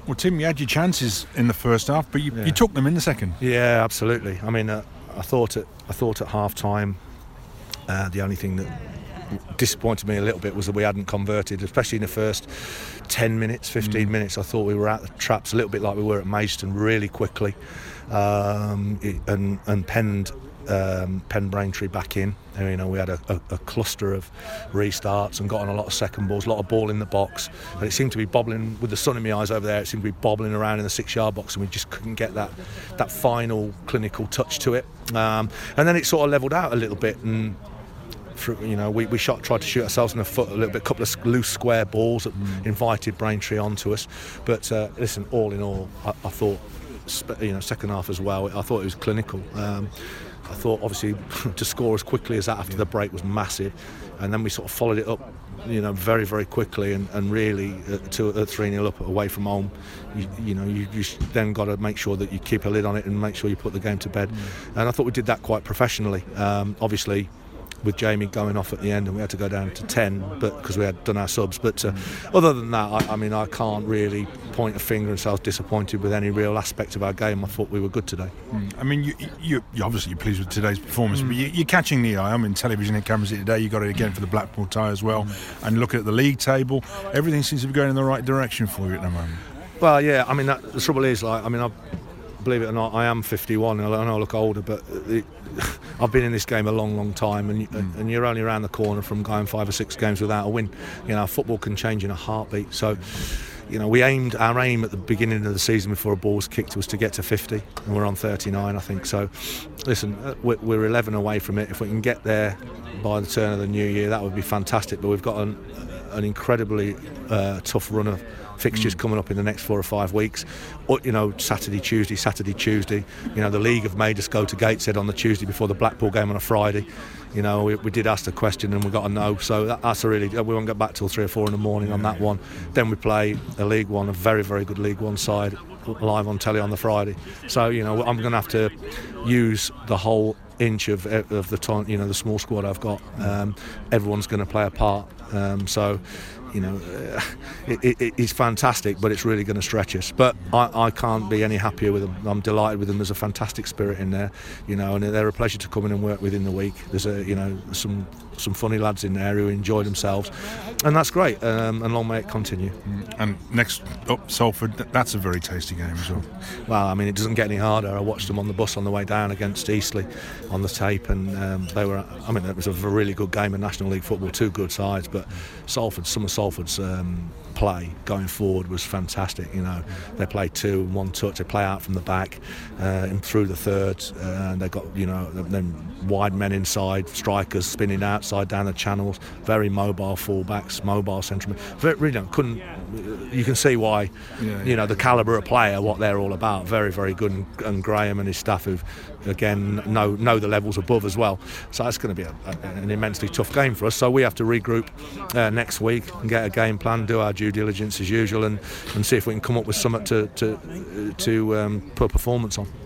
Well, Tim, you had your chances in the first half, but you took them in the second. Yeah, absolutely. I mean, I thought at half time, the only thing that disappointed me a little bit was that we hadn't converted, especially in the first 10 minutes, 15 minutes. I thought we were at the traps a little bit like we were at Maidstone really quickly, and penned Braintree back in. You know, we had a cluster of restarts and got on a lot of second balls, a lot of ball in the box, and it seemed to be bobbling with the sun in my eyes over there. It seemed to be bobbling around in the 6-yard box, and we just couldn't get that final clinical touch to it. And then it sort of levelled out a little bit, and we tried to shoot ourselves in the foot a little bit. A couple of loose square balls that invited Braintree onto us. But listen, all in all, I thought, second half as well, I thought it was clinical. I thought, obviously, to score as quickly as that after the break was massive, and then we sort of followed it up, very, very quickly, and really at 3-0 up away from home. You then got to make sure that you keep a lid on it and make sure you put the game to bed. And I thought we did that quite professionally. Obviously, with Jamie going off at the end, and we had to go down to 10, but because we had done our subs. But other than that, I can't really point a finger and say I was disappointed with any real aspect of our game. I thought we were good today. I mean, you obviously you're pleased with today's performance, but you're catching the eye. I mean, television and cameras today. You got it again for the Blackpool tie as well, and looking at the league table, everything seems to be going in the right direction for you at the moment. Well, yeah. I mean, the trouble is, believe it or not, I am 51, and I know I look older, but I've been in this game a long, long time, and you're only around the corner from going 5 or 6 games without a win. Football can change in a heartbeat. So, our aim at the beginning of the season before a ball was kicked was to get to 50, and we're on 39, I think. So, listen, we're 11 away from it. If we can get there by the turn of the new year, that would be fantastic. But we've got an incredibly tough run of fixtures coming up in the next 4 or 5 weeks. Saturday, Tuesday. The league have made us go to Gateshead on the Tuesday before the Blackpool game on a Friday. We did ask the question and we got a no. So that's we won't get back till 3 or 4 in the morning on that one. Then we play a League One, a very, very good League One side, live on telly on the Friday. So I'm going to have to use the whole inch of the time, the small squad I've got. Everyone's going to play a part. It's fantastic, but it's really going to stretch us. But I can't be any happier with them. I'm delighted with them. There's a fantastic spirit in there, and they're a pleasure to come in and work with in the week. There's some funny lads in there who enjoy themselves, and that's great. And long may it continue. And next up, Salford. That's a very tasty game as well. Well, I mean, it doesn't get any harder. I watched them on the bus on the way down against Eastleigh on the tape, and it was a really good game in National League football. 2 good sides, but some of Salford's play going forward was fantastic. They play 2 and 1 touch. They play out from the back and through the thirds, and they got then wide men inside, strikers spinning outside down the channels. Very mobile fullbacks, mobile central. You can see why. The calibre of player, what they're all about. Very, very good, and Graham and his staff who again know the levels above as well. So that's going to be an immensely tough game for us. So we have to regroup next week and get a game plan, do our due diligence as usual, and see if we can come up with something to put a performance on.